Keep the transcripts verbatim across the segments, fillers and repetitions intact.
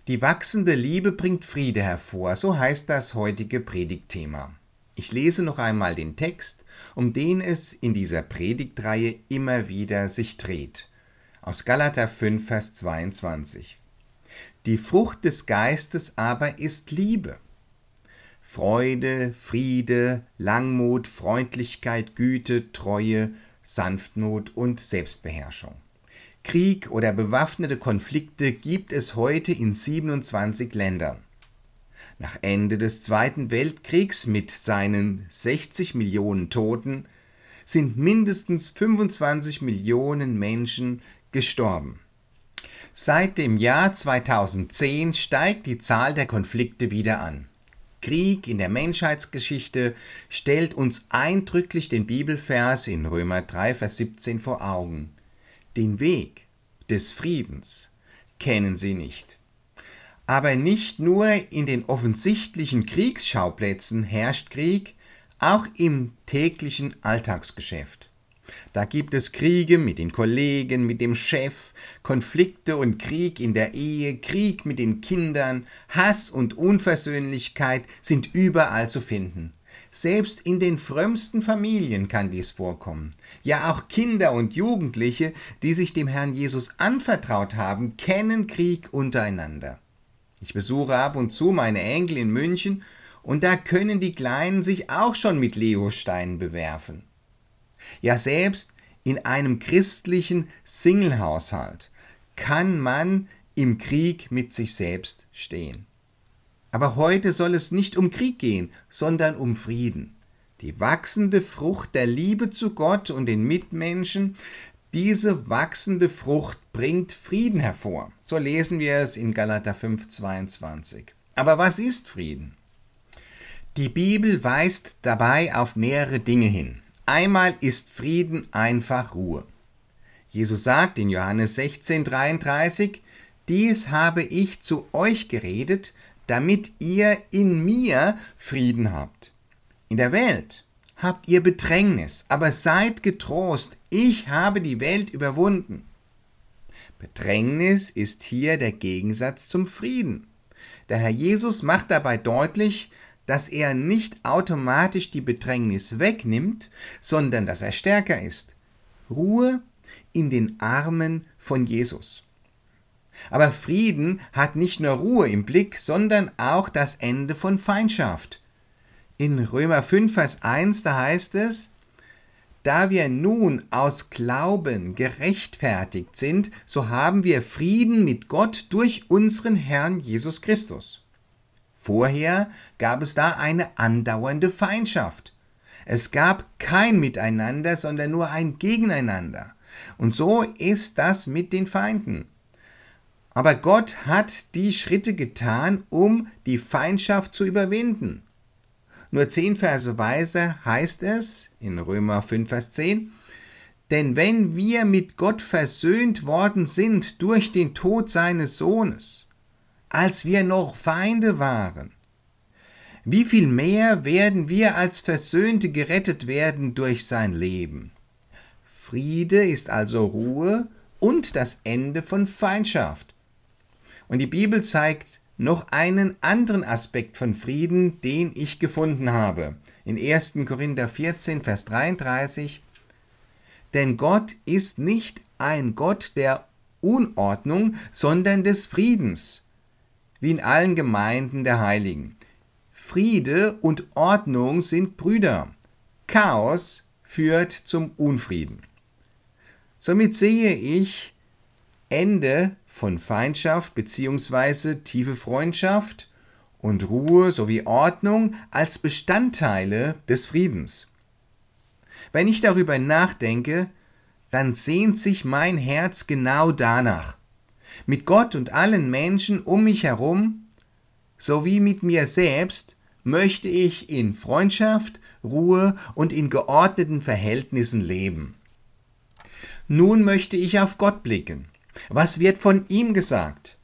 Die wachsende Liebe bringt Friede hervor, so heißt das heutige Predigtthema. Ich lese noch einmal den Text, um den es in dieser Predigtreihe immer wieder sich dreht. Aus Galater fünf, Vers zweiundzwanzig. Die Frucht des Geistes aber ist Liebe. Freude, Friede, Langmut, Freundlichkeit, Güte, Treue, Sanftmut und Selbstbeherrschung. Krieg oder bewaffnete Konflikte gibt es heute in siebenundzwanzig Ländern. Nach Ende des Zweiten Weltkriegs mit seinen sechzig Millionen Toten sind mindestens fünfundzwanzig Millionen Menschen gestorben. Seit dem Jahr zweitausendzehn steigt die Zahl der Konflikte wieder an. Krieg in der Menschheitsgeschichte stellt uns eindrücklich den Bibelvers in Römer drei, Vers siebzehn vor Augen. Den Weg des Friedens kennen sie nicht. Aber nicht nur in den offensichtlichen Kriegsschauplätzen herrscht Krieg, auch im täglichen Alltagsgeschäft. Da gibt es Kriege mit den Kollegen, mit dem Chef, Konflikte und Krieg in der Ehe, Krieg mit den Kindern, Hass und Unversöhnlichkeit sind überall zu finden. Selbst in den frömmsten Familien kann dies vorkommen. Ja, auch Kinder und Jugendliche, die sich dem Herrn Jesus anvertraut haben, kennen Krieg untereinander. Ich besuche ab und zu meine Enkel in München und da können die Kleinen sich auch schon mit Legosteinen bewerfen. Ja, selbst in einem christlichen Singlehaushalt kann man im Krieg mit sich selbst stehen. Aber heute soll es nicht um Krieg gehen, sondern um Frieden. Die wachsende Frucht der Liebe zu Gott und den Mitmenschen, diese wachsende Frucht bringt Frieden hervor. So lesen wir es in Galater fünf, zweiundzwanzig. Aber was ist Frieden? Die Bibel weist dabei auf mehrere Dinge hin. Einmal ist Frieden einfach Ruhe. Jesus sagt in Johannes sechzehn, dreiunddreißig, dies habe ich zu euch geredet, damit ihr in mir Frieden habt. In der Welt habt ihr Bedrängnis, aber seid getrost, ich habe die Welt überwunden. Bedrängnis ist hier der Gegensatz zum Frieden. Der Herr Jesus macht dabei deutlich, dass er nicht automatisch die Bedrängnis wegnimmt, sondern dass er stärker ist. Ruhe in den Armen von Jesus. Aber Frieden hat nicht nur Ruhe im Blick, sondern auch das Ende von Feindschaft. In Römer fünf, Vers eins, da heißt es, da wir nun aus Glauben gerechtfertigt sind, so haben wir Frieden mit Gott durch unseren Herrn Jesus Christus. Vorher gab es da eine andauernde Feindschaft. Es gab kein Miteinander, sondern nur ein Gegeneinander. Und so ist das mit den Feinden. Aber Gott hat die Schritte getan, um die Feindschaft zu überwinden. Nur zehn Verse weiter heißt es in Römer fünf, Vers zehn, denn wenn wir mit Gott versöhnt worden sind durch den Tod seines Sohnes, als wir noch Feinde waren, wie viel mehr werden wir als Versöhnte gerettet werden durch sein Leben? Friede ist also Ruhe und das Ende von Feindschaft. Und die Bibel zeigt noch einen anderen Aspekt von Frieden, den ich gefunden habe. In ersten Korinther vierzehn, Vers dreiunddreißig. Denn Gott ist nicht ein Gott der Unordnung, sondern des Friedens, wie in allen Gemeinden der Heiligen. Friede und Ordnung sind Brüder. Chaos führt zum Unfrieden. Somit sehe ich Ende von Feindschaft bzw. tiefe Freundschaft und Ruhe sowie Ordnung als Bestandteile des Friedens. Wenn ich darüber nachdenke, dann sehnt sich mein Herz genau danach. Mit Gott und allen Menschen um mich herum, sowie mit mir selbst, möchte ich in Freundschaft, Ruhe und in geordneten Verhältnissen leben. Nun möchte ich auf Gott blicken. Was wird von ihm gesagt?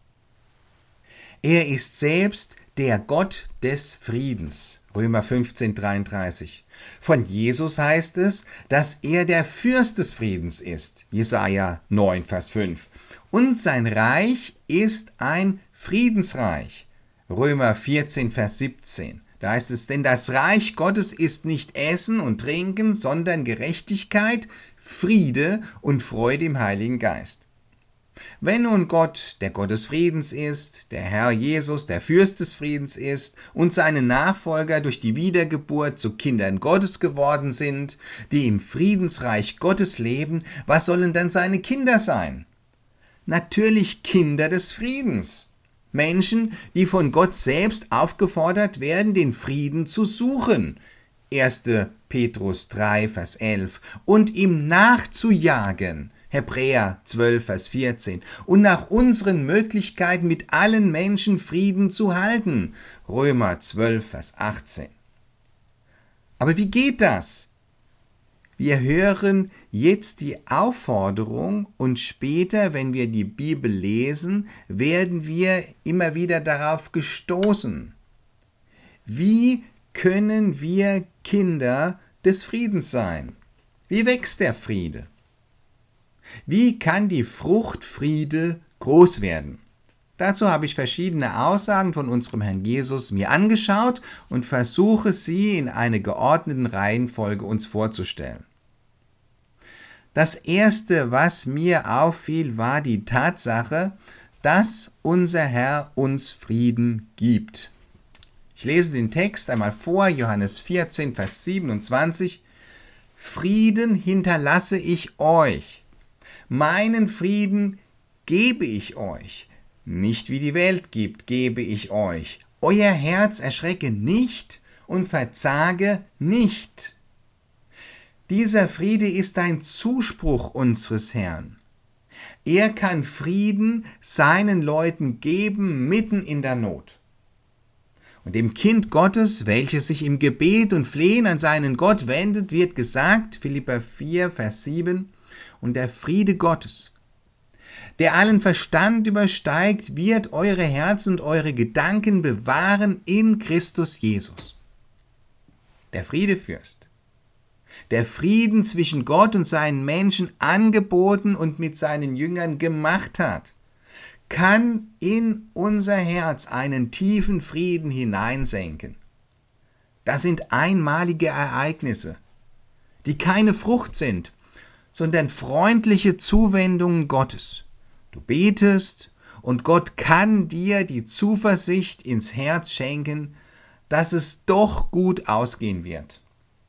Er ist selbst der Gott des Friedens. Römer fünfzehn, dreiunddreißig. Von Jesus heißt es, dass er der Fürst des Friedens ist. Jesaja neun, Vers fünf. Und sein Reich ist ein Friedensreich. Römer vierzehn, Vers siebzehn. Da heißt es, denn das Reich Gottes ist nicht Essen und Trinken, sondern Gerechtigkeit, Friede und Freude im Heiligen Geist. Wenn nun Gott der Gott des Friedens ist, der Herr Jesus der Fürst des Friedens ist und seine Nachfolger durch die Wiedergeburt zu Kindern Gottes geworden sind, die im Friedensreich Gottes leben, was sollen dann seine Kinder sein? Natürlich Kinder des Friedens. Menschen, die von Gott selbst aufgefordert werden, den Frieden zu suchen. erster Petrus drei, Vers elf. Und ihm nachzujagen. Hebräer zwölf, Vers vierzehn. Und nach unseren Möglichkeiten mit allen Menschen Frieden zu halten. Römer zwölf, Vers achtzehn. Aber wie geht das? Wir hören jetzt die Aufforderung und später, wenn wir die Bibel lesen, werden wir immer wieder darauf gestoßen. Wie können wir Kinder des Friedens sein? Wie wächst der Friede? Wie kann die Frucht Friede groß werden? Dazu habe ich verschiedene Aussagen von unserem Herrn Jesus mir angeschaut und versuche sie in einer geordneten Reihenfolge uns vorzustellen. Das Erste, was mir auffiel, war die Tatsache, dass unser Herr uns Frieden gibt. Ich lese den Text einmal vor, Johannes vierzehn, Vers siebenundzwanzig. Frieden hinterlasse ich euch, meinen Frieden gebe ich euch, nicht wie die Welt gibt, gebe ich euch. Euer Herz erschrecke nicht und verzage nicht. Dieser Friede ist ein Zuspruch unseres Herrn. Er kann Frieden seinen Leuten geben, mitten in der Not. Und dem Kind Gottes, welches sich im Gebet und Flehen an seinen Gott wendet, wird gesagt, Philipper vier, Vers sieben, und der Friede Gottes, der allen Verstand übersteigt, wird eure Herzen und eure Gedanken bewahren in Christus Jesus. Der Friedefürst, der Frieden zwischen Gott und seinen Menschen angeboten und mit seinen Jüngern gemacht hat, kann in unser Herz einen tiefen Frieden hineinsenken. Das sind einmalige Ereignisse, die keine Frucht sind, sondern freundliche Zuwendungen Gottes. Du betest und Gott kann dir die Zuversicht ins Herz schenken, dass es doch gut ausgehen wird.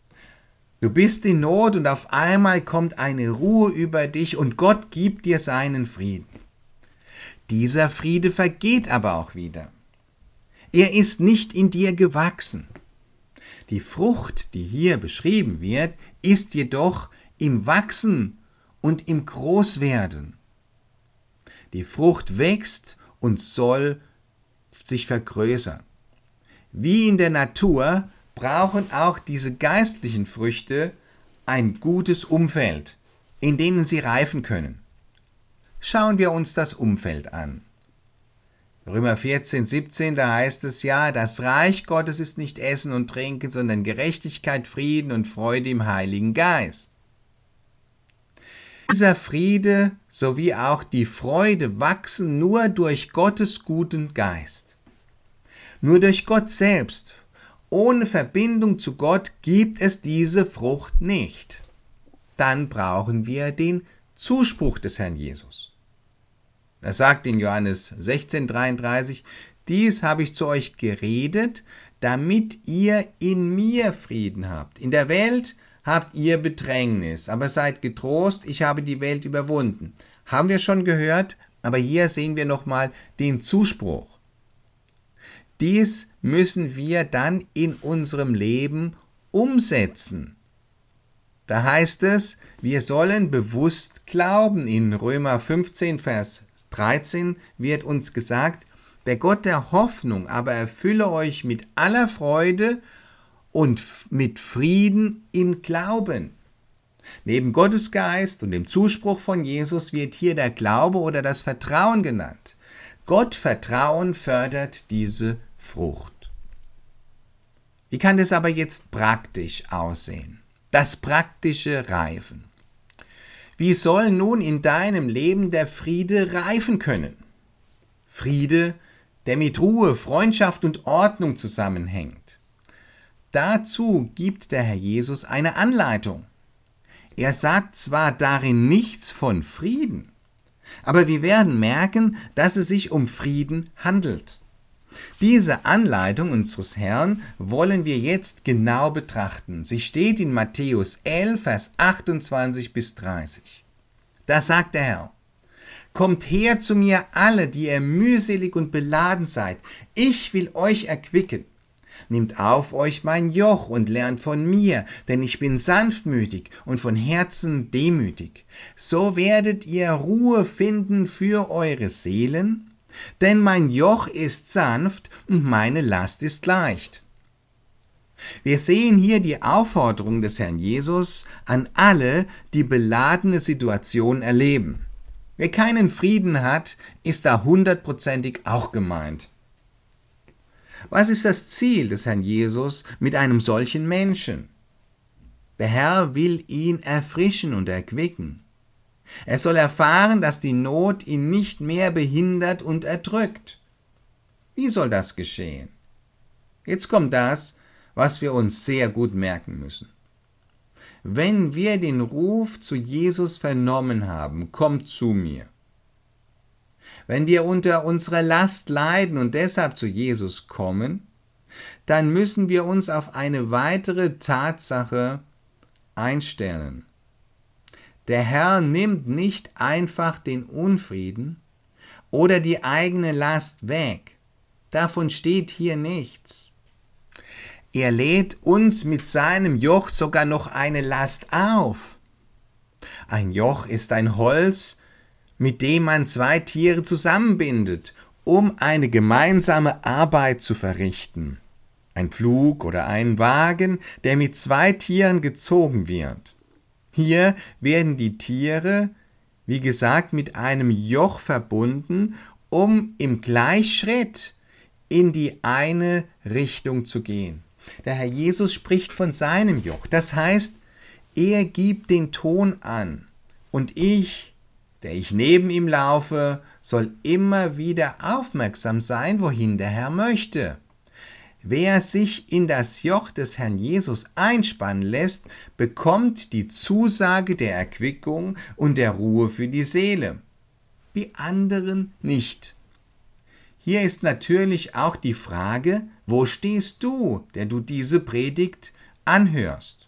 Du bist in Not und auf einmal kommt eine Ruhe über dich und Gott gibt dir seinen Frieden. Dieser Friede vergeht aber auch wieder. Er ist nicht in dir gewachsen. Die Frucht, die hier beschrieben wird, ist jedoch im Wachsen und im Großwerden. Die Frucht wächst und soll sich vergrößern. Wie in der Natur brauchen auch diese geistlichen Früchte ein gutes Umfeld, in dem sie reifen können. Schauen wir uns das Umfeld an. Römer vierzehn, siebzehn, da heißt es ja, das Reich Gottes ist nicht Essen und Trinken, sondern Gerechtigkeit, Frieden und Freude im Heiligen Geist. Dieser Friede sowie auch die Freude wachsen nur durch Gottes guten Geist. Nur durch Gott selbst. Ohne Verbindung zu Gott gibt es diese Frucht nicht. Dann brauchen wir den Zuspruch des Herrn Jesus. Er sagt in Johannes sechzehn, dreiunddreißig, dies habe ich zu euch geredet, damit ihr in mir Frieden habt. In der Welt habt ihr Bedrängnis, aber seid getrost, ich habe die Welt überwunden. Haben wir schon gehört, aber hier sehen wir nochmal den Zuspruch. Dies müssen wir dann in unserem Leben umsetzen. Da heißt es, wir sollen bewusst glauben. In Römer fünfzehn, Vers dreizehn wird uns gesagt, der Gott der Hoffnung aber erfülle euch mit aller Freude und mit Frieden im Glauben. Neben Gottes Geist und dem Zuspruch von Jesus wird hier der Glaube oder das Vertrauen genannt. Gottvertrauen fördert diese Frucht. Wie kann das aber jetzt praktisch aussehen? Das praktische Reifen. Wie soll nun in deinem Leben der Friede reifen können? Friede, der mit Ruhe, Freundschaft und Ordnung zusammenhängt. Dazu gibt der Herr Jesus eine Anleitung. Er sagt zwar darin nichts von Frieden, aber wir werden merken, dass es sich um Frieden handelt. Diese Anleitung unseres Herrn wollen wir jetzt genau betrachten. Sie steht in Matthäus elf, Vers achtundzwanzig bis dreißig. Da sagt der Herr: Kommt her zu mir alle, die ihr mühselig und beladen seid. Ich will euch erquicken. Nehmt auf euch mein Joch und lernt von mir, denn ich bin sanftmütig und von Herzen demütig. So werdet ihr Ruhe finden für eure Seelen, denn mein Joch ist sanft und meine Last ist leicht. Wir sehen hier die Aufforderung des Herrn Jesus an alle, die beladene Situationen erleben. Wer keinen Frieden hat, ist da hundertprozentig auch gemeint. Was ist das Ziel des Herrn Jesus mit einem solchen Menschen? Der Herr will ihn erfrischen und erquicken. Er soll erfahren, dass die Not ihn nicht mehr behindert und erdrückt. Wie soll das geschehen? Jetzt kommt das, was wir uns sehr gut merken müssen. Wenn wir den Ruf zu Jesus vernommen haben, kommt zu mir. Wenn wir unter unserer Last leiden und deshalb zu Jesus kommen, dann müssen wir uns auf eine weitere Tatsache einstellen. Der Herr nimmt nicht einfach den Unfrieden oder die eigene Last weg. Davon steht hier nichts. Er lädt uns mit seinem Joch sogar noch eine Last auf. Ein Joch ist ein Holz, mit dem man zwei Tiere zusammenbindet, um eine gemeinsame Arbeit zu verrichten. Ein Pflug oder ein Wagen, der mit zwei Tieren gezogen wird. Hier werden die Tiere, wie gesagt, mit einem Joch verbunden, um im Gleichschritt in die eine Richtung zu gehen. Der Herr Jesus spricht von seinem Joch. Das heißt, er gibt den Ton an und ich, der ich neben ihm laufe, soll immer wieder aufmerksam sein, wohin der Herr möchte. Wer sich in das Joch des Herrn Jesus einspannen lässt, bekommt die Zusage der Erquickung und der Ruhe für die Seele. Die anderen nicht. Hier ist natürlich auch die Frage, wo stehst du, der du diese Predigt anhörst?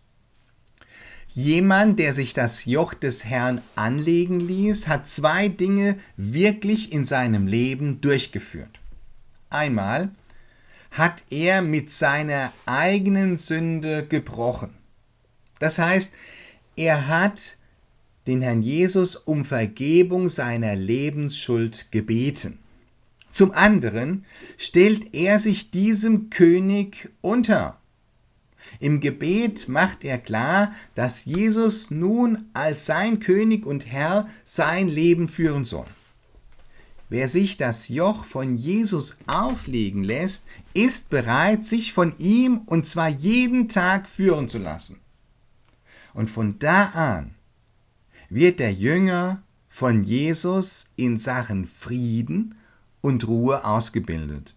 Jemand, der sich das Joch des Herrn anlegen ließ, hat zwei Dinge wirklich in seinem Leben durchgeführt. Einmal hat er mit seiner eigenen Sünde gebrochen. Das heißt, er hat den Herrn Jesus um Vergebung seiner Lebensschuld gebeten. Zum anderen stellt er sich diesem König unter. Im Gebet macht er klar, dass Jesus nun als sein König und Herr sein Leben führen soll. Wer sich das Joch von Jesus auflegen lässt, ist bereit, sich von ihm und zwar jeden Tag führen zu lassen. Und von da an wird der Jünger von Jesus in Sachen Frieden und Ruhe ausgebildet.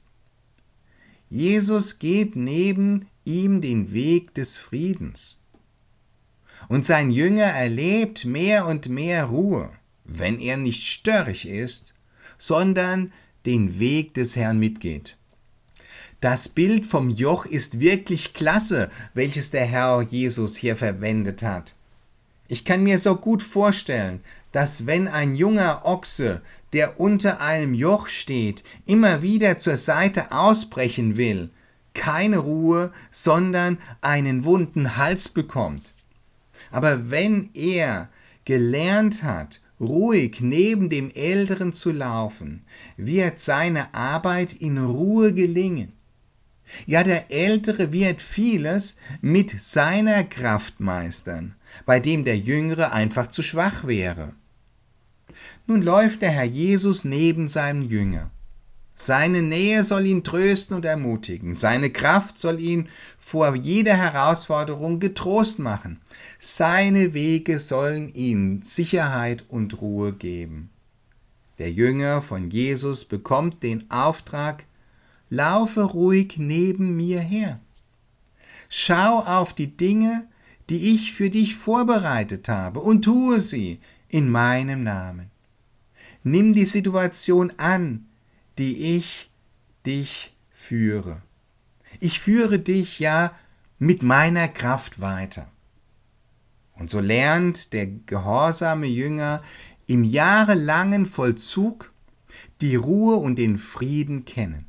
Jesus geht neben ihm den Weg des Friedens. Und sein Jünger erlebt mehr und mehr Ruhe, wenn er nicht störrig ist, sondern den Weg des Herrn mitgeht. Das Bild vom Joch ist wirklich klasse, welches der Herr Jesus hier verwendet hat. Ich kann mir so gut vorstellen, dass wenn ein junger Ochse, der unter einem Joch steht, immer wieder zur Seite ausbrechen will, keine Ruhe, sondern einen wunden Hals bekommt. Aber wenn er gelernt hat, ruhig neben dem Älteren zu laufen, wird seine Arbeit in Ruhe gelingen. Ja, der Ältere wird vieles mit seiner Kraft meistern, bei dem der Jüngere einfach zu schwach wäre. Nun läuft der Herr Jesus neben seinem Jünger. Seine Nähe soll ihn trösten und ermutigen. Seine Kraft soll ihn vor jeder Herausforderung getrost machen. Seine Wege sollen ihm Sicherheit und Ruhe geben. Der Jünger von Jesus bekommt den Auftrag: Laufe ruhig neben mir her. Schau auf die Dinge, die ich für dich vorbereitet habe, und tue sie in meinem Namen. Nimm die Situation an, die ich dich führe. Ich führe dich ja mit meiner Kraft weiter. Und so lernt der gehorsame Jünger im jahrelangen Vollzug die Ruhe und den Frieden kennen.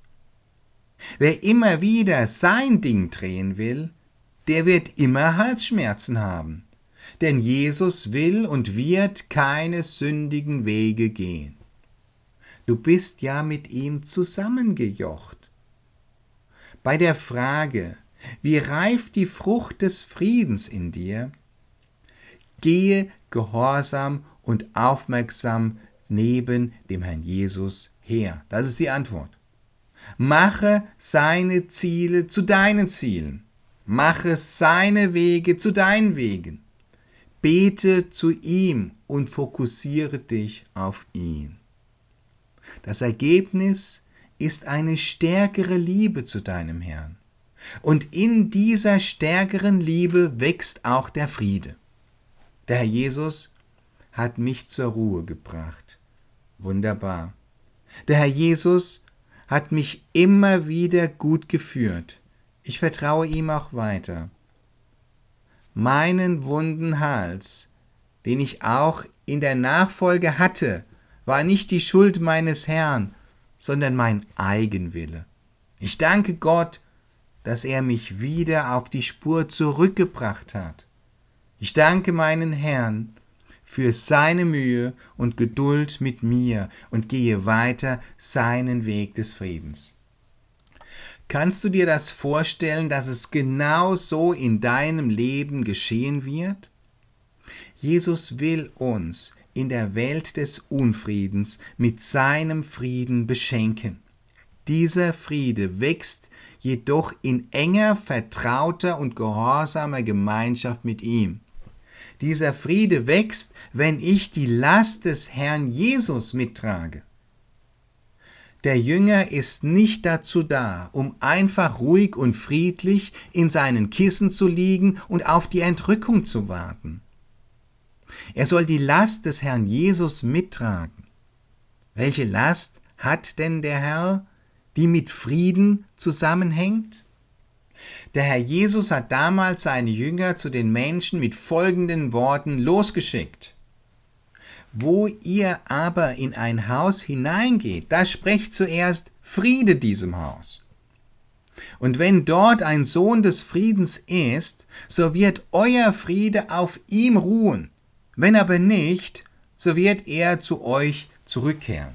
Wer immer wieder sein Ding drehen will, der wird immer Halsschmerzen haben. Denn Jesus will und wird keine sündigen Wege gehen. Du bist ja mit ihm zusammengejocht. Bei der Frage, wie reift die Frucht des Friedens in dir, gehe gehorsam und aufmerksam neben dem Herrn Jesus her. Das ist die Antwort. Mache seine Ziele zu deinen Zielen. Mache seine Wege zu deinen Wegen. Bete zu ihm und fokussiere dich auf ihn. Das Ergebnis ist eine stärkere Liebe zu deinem Herrn. Und in dieser stärkeren Liebe wächst auch der Friede. Der Herr Jesus hat mich zur Ruhe gebracht. Wunderbar. Der Herr Jesus hat mich immer wieder gut geführt. Ich vertraue ihm auch weiter. Meinen wunden Hals, den ich auch in der Nachfolge hatte, war nicht die Schuld meines Herrn, sondern mein Eigenwille. Ich danke Gott, dass er mich wieder auf die Spur zurückgebracht hat. Ich danke meinen Herrn für seine Mühe und Geduld mit mir und gehe weiter seinen Weg des Friedens. Kannst du dir das vorstellen, dass es genau so in deinem Leben geschehen wird? Jesus will uns in der Welt des Unfriedens mit seinem Frieden beschenken. Dieser Friede wächst jedoch in enger, vertrauter und gehorsamer Gemeinschaft mit ihm. Dieser Friede wächst, wenn ich die Last des Herrn Jesus mittrage. Der Jünger ist nicht dazu da, um einfach ruhig und friedlich in seinen Kissen zu liegen und auf die Entrückung zu warten. Er soll die Last des Herrn Jesus mittragen. Welche Last hat denn der Herr, die mit Frieden zusammenhängt? Der Herr Jesus hat damals seine Jünger zu den Menschen mit folgenden Worten losgeschickt: Wo ihr aber in ein Haus hineingeht, da sprecht zuerst Friede diesem Haus. Und wenn dort ein Sohn des Friedens ist, so wird euer Friede auf ihm ruhen. Wenn aber nicht, so wird er zu euch zurückkehren.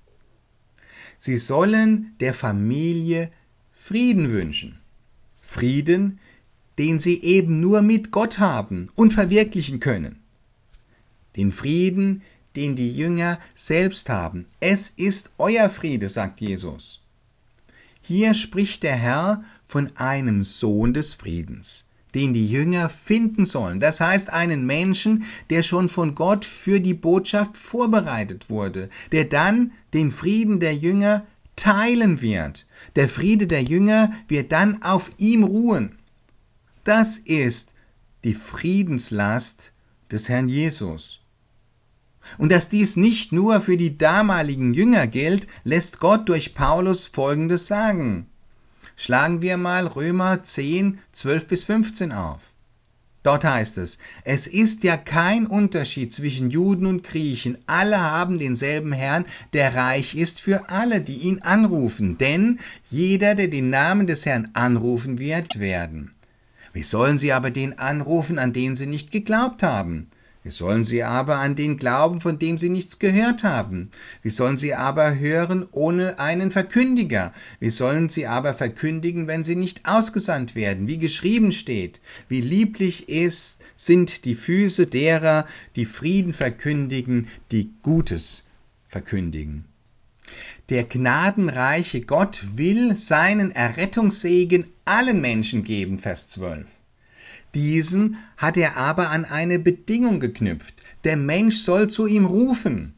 Sie sollen der Familie Frieden wünschen. Frieden, den sie eben nur mit Gott haben und verwirklichen können. Den Frieden, den die Jünger selbst haben. Es ist euer Friede, sagt Jesus. Hier spricht der Herr von einem Sohn des Friedens, den die Jünger finden sollen. Das heißt, einen Menschen, der schon von Gott für die Botschaft vorbereitet wurde, der dann den Frieden der Jünger teilen wird. Der Friede der Jünger wird dann auf ihm ruhen. Das ist die Friedenslast des Herrn Jesus. Und dass dies nicht nur für die damaligen Jünger gilt, lässt Gott durch Paulus Folgendes sagen. Schlagen wir mal Römer zehn, zwölf bis fünfzehn auf. Dort heißt es: Es ist ja kein Unterschied zwischen Juden und Griechen. Alle haben denselben Herrn, der reich ist für alle, die ihn anrufen. Denn jeder, der den Namen des Herrn anrufen wird, werden. Wie sollen sie aber den anrufen, an den sie nicht geglaubt haben? Wie sollen sie aber an den glauben, von dem sie nichts gehört haben? Wie sollen sie aber hören ohne einen Verkündiger? Wie sollen sie aber verkündigen, wenn sie nicht ausgesandt werden? Wie geschrieben steht: Wie lieblich ist, sind die Füße derer, die Frieden verkündigen, die Gutes verkündigen. Der gnadenreiche Gott will seinen Errettungssegen allen Menschen geben, Vers zwölf. Diesen hat er aber an eine Bedingung geknüpft. Der Mensch soll zu ihm rufen.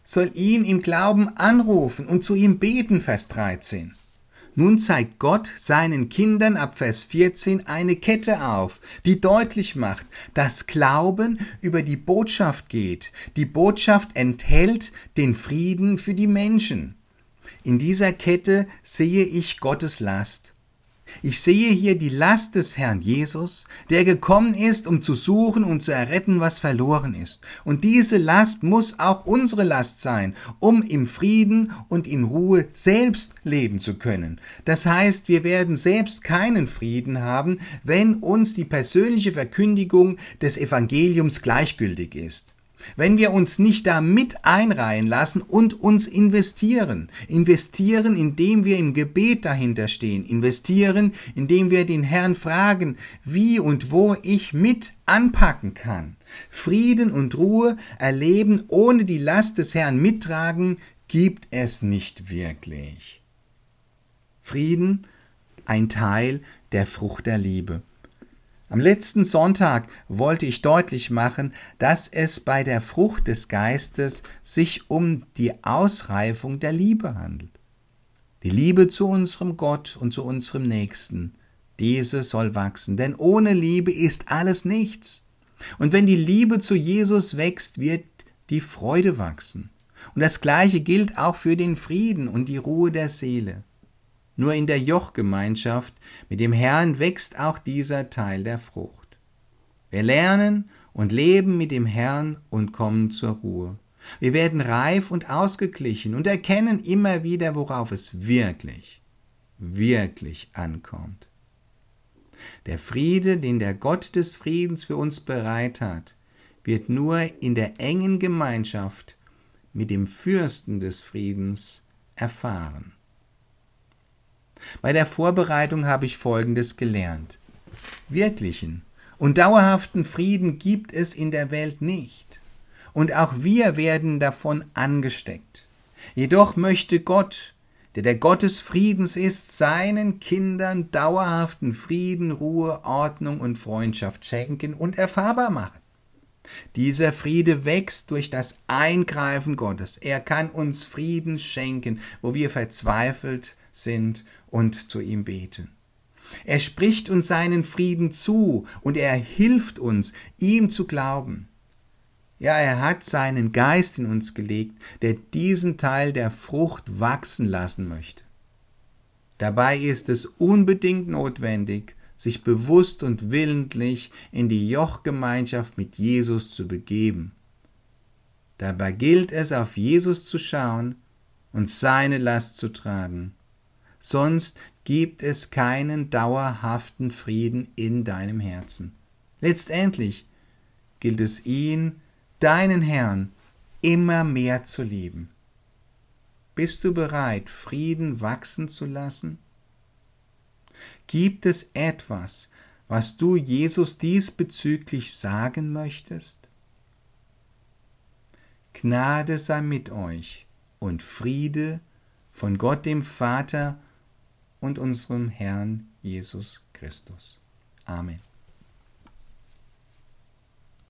soll ihn im Glauben anrufen und zu ihm beten, Vers dreizehn. Nun zeigt Gott seinen Kindern ab Vers vierzehn eine Kette auf, die deutlich macht, dass Glauben über die Botschaft geht. Die Botschaft enthält den Frieden für die Menschen. In dieser Kette sehe ich Gottes Last. Ich sehe hier die Last des Herrn Jesus, der gekommen ist, um zu suchen und zu erretten, was verloren ist. Und diese Last muss auch unsere Last sein, um im Frieden und in Ruhe selbst leben zu können. Das heißt, wir werden selbst keinen Frieden haben, wenn uns die persönliche Verkündigung des Evangeliums gleichgültig ist. Wenn wir uns nicht da mit einreihen lassen und uns investieren, investieren, indem wir im Gebet dahinter stehen, investieren, indem wir den Herrn fragen, wie und wo ich mit anpacken kann. Frieden und Ruhe erleben, ohne die Last des Herrn mittragen, gibt es nicht wirklich. Frieden, ein Teil der Frucht der Liebe. Am letzten Sonntag wollte ich deutlich machen, dass es bei der Frucht des Geistes sich um die Ausreifung der Liebe handelt. Die Liebe zu unserem Gott und zu unserem Nächsten, diese soll wachsen, denn ohne Liebe ist alles nichts. Und wenn die Liebe zu Jesus wächst, wird die Freude wachsen. Und das Gleiche gilt auch für den Frieden und die Ruhe der Seele. Nur in der Jochgemeinschaft mit dem Herrn wächst auch dieser Teil der Frucht. Wir lernen und leben mit dem Herrn und kommen zur Ruhe. Wir werden reif und ausgeglichen und erkennen immer wieder, worauf es wirklich, wirklich ankommt. Der Friede, den der Gott des Friedens für uns bereit hat, wird nur in der engen Gemeinschaft mit dem Fürsten des Friedens erfahren. Bei der Vorbereitung habe ich Folgendes gelernt. Wirklichen und dauerhaften Frieden gibt es in der Welt nicht. Und auch wir werden davon angesteckt. Jedoch möchte Gott, der der Gott des Friedens ist, seinen Kindern dauerhaften Frieden, Ruhe, Ordnung und Freundschaft schenken und erfahrbar machen. Dieser Friede wächst durch das Eingreifen Gottes. Er kann uns Frieden schenken, wo wir verzweifelt sind und zu ihm beten. Er spricht uns seinen Frieden zu und er hilft uns, ihm zu glauben. Ja, er hat seinen Geist in uns gelegt, der diesen Teil der Frucht wachsen lassen möchte. Dabei ist es unbedingt notwendig, sich bewusst und willentlich in die Jochgemeinschaft mit Jesus zu begeben. Dabei gilt es, auf Jesus zu schauen und seine Last zu tragen. Sonst gibt es keinen dauerhaften Frieden in deinem Herzen. Letztendlich gilt es ihn, deinen Herrn, immer mehr zu lieben. Bist du bereit, Frieden wachsen zu lassen? Gibt es etwas, was du Jesus diesbezüglich sagen möchtest? Gnade sei mit euch und Friede von Gott dem Vater und unserem Herrn Jesus Christus. Amen.